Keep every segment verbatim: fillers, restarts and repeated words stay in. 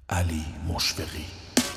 Ali Moshfeghi.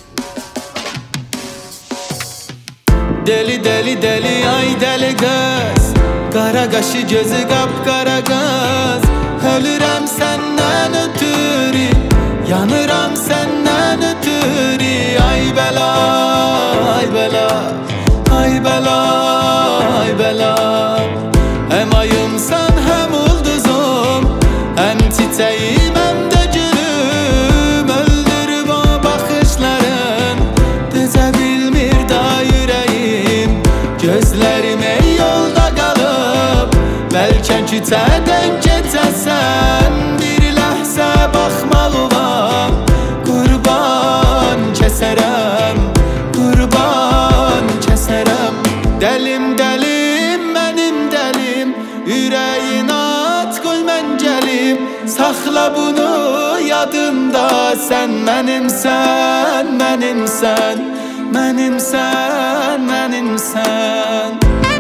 Deli deli deli ay deli kız, kara kaşı gözü kapkara kız. Ölürəm senden ötürü, yanıram senden ötürü. Ay bela, ay bela, ay bela, ay bela. Hem ayımsan hem ulduzum, hem çiçeğim hem de gülüm. Öldürüp o bakışların, düze bilmir da yüreğim. Gözlerim ey yolda kalıp, belki küçeden geçesen. Bir ləhzə baxmağıma qurban kəsərəm, qurban kəsərəm. Dəlim dəlim mənim dəlim, ürəyin at qoy mən gəlim. Saxla bunu yadında, sən mənimsən, mənimsən, mənimsən, mənimsən.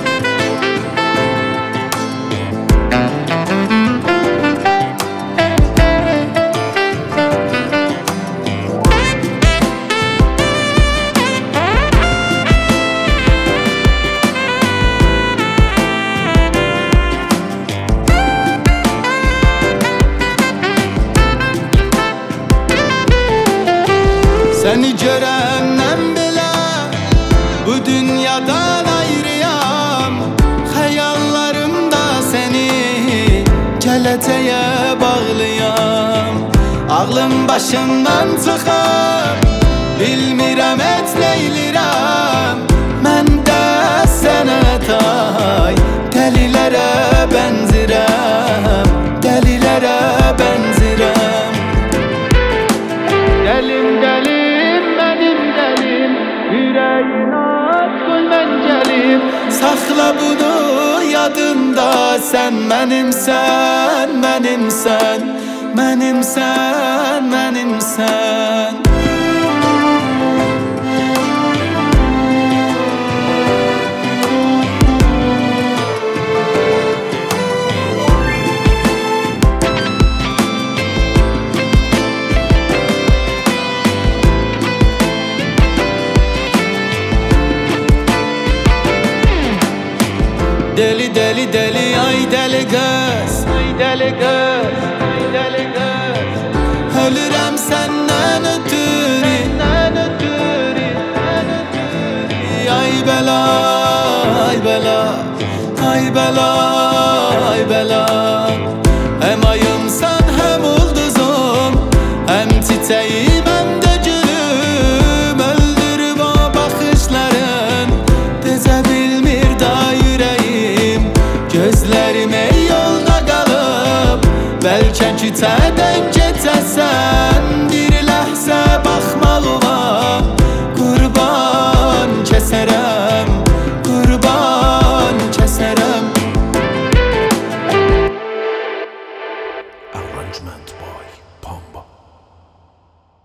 Seni görəndən belə bu dünyadan ayrıyam. Xəyallarımda səni gələcəyə bağlıyam. Ağlım başımdan çıxıb, bilmirəm et neylirəm. Mən də sənə tay dəlilərə bənzirəm, dəlilərə bənzirəm. Dəlim dəlim mənim dəlim, ürəyin at qoy mən gəlim. Saxla bunu yadında, sən mənimsən, mənimsən, mənimsən, mənimsən. Deli deli deli ay deli kız, ay deli kız, ay deli kız. Ölürəm sən